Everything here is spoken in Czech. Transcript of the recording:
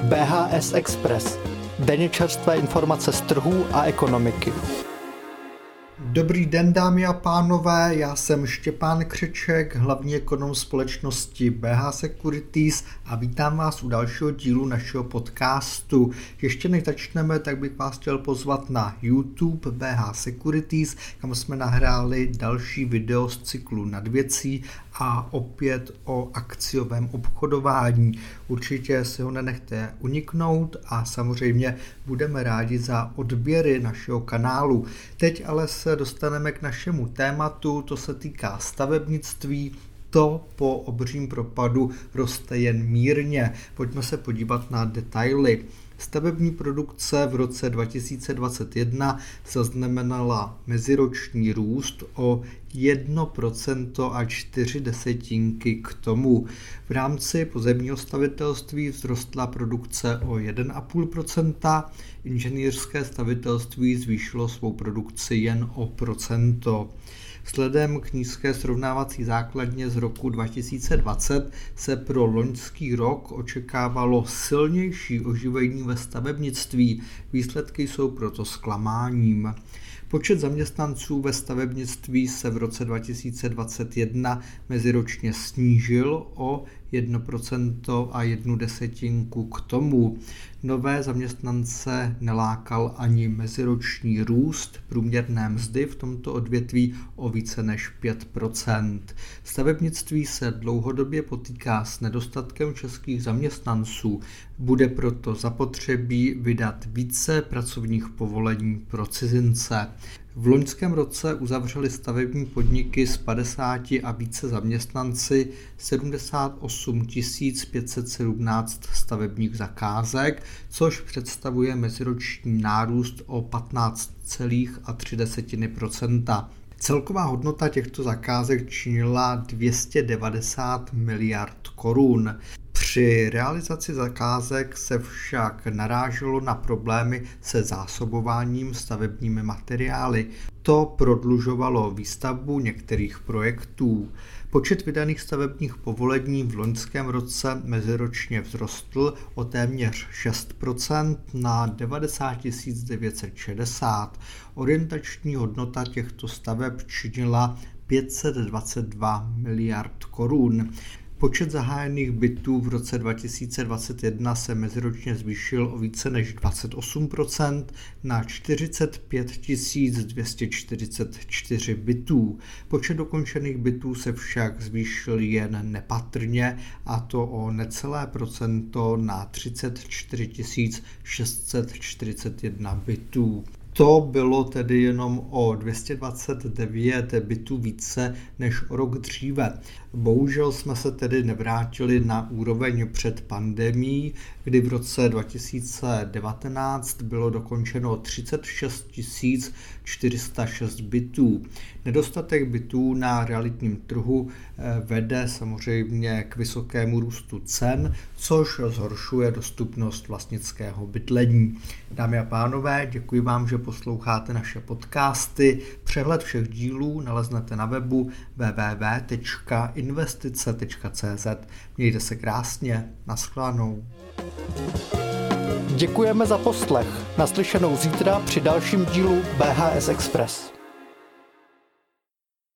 BHS Express. Denně čerstvé informace z trhů a ekonomiky. Dobrý den, dámy a pánové, já jsem Štěpán Křeček, hlavní ekonom společnosti BH Securities a vítám vás u dalšího dílu našeho podcastu. Ještě než začneme, tak bych vás chtěl pozvat na YouTube BH Securities, kam jsme nahráli další video z cyklu Nad věcí a opět o akciovém obchodování. Určitě si ho nenechte uniknout a samozřejmě budeme rádi za odběry našeho kanálu. Teď ale se dostaneme k našemu tématu, to se týká stavebnictví. To po obřím propadu roste jen mírně. Pojďme se podívat na detaily. Stavební produkce v roce 2021 zaznamenala meziroční růst o 1% a 0,4 k tomu. V rámci pozemního stavitelství vzrostla produkce o 1,5%, inženýrské stavitelství zvýšilo svou produkci jen o procento. Vzhledem k nízké srovnávací základně z roku 2020 se pro loňský rok očekávalo silnější oživení ve stavebnictví. Výsledky jsou proto zklamáním. Počet zaměstnanců ve stavebnictví se v roce 2021 meziročně snížil o 1% a 0,1 k tomu. Nové zaměstnance nelákal ani meziroční růst průměrné mzdy v tomto odvětví o více než 5%. Stavebnictví se dlouhodobě potýká s nedostatkem českých zaměstnanců. Bude proto zapotřebí vydat více pracovních povolení pro cizince. V loňském roce uzavřely stavební podniky s 50 a více zaměstnanci 78 517 stavebních zakázek, což představuje meziroční nárůst o 15,3%. Celková hodnota těchto zakázek činila 290 miliard korun. Při realizaci zakázek se však naráželo na problémy se zásobováním stavebními materiály. To prodlužovalo výstavbu některých projektů. Počet vydaných stavebních povolení v loňském roce meziročně vzrostl o téměř 6% na 90 960. Orientační hodnota těchto staveb činila 522 miliard korun. Počet zahájených bytů v roce 2021 se meziročně zvýšil o více než 28% na 45 244 bytů. Počet dokončených bytů se však zvýšil jen nepatrně, a to o necelé procento na 34 641 bytů. To bylo tedy jenom o 229 bytů více než o rok dříve. Bohužel jsme se tedy nevrátili na úroveň před pandemií, kdy v roce 2019 bylo dokončeno 36 406 bytů. Nedostatek bytů na realitním trhu vede samozřejmě k vysokému růstu cen, což zhoršuje dostupnost vlastnického bydlení. Dámy a pánové, děkuji vám, že posloucháte naše podcasty. Přehled všech dílů naleznete na webu www.investice.cz. Mějte se krásně, nashledanou. Děkujeme za poslech. Naslyšenou zítra při dalším dílu BHS Express.